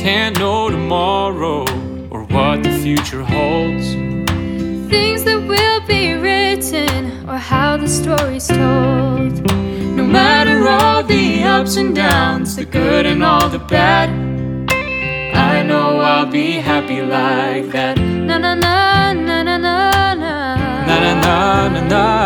can't know tomorrow or what the future holds. Things that will be written or how the story's told. No matter all the ups and downs, the good and all the bad, I know I'll be happy like that. Na na na na na na na na na na.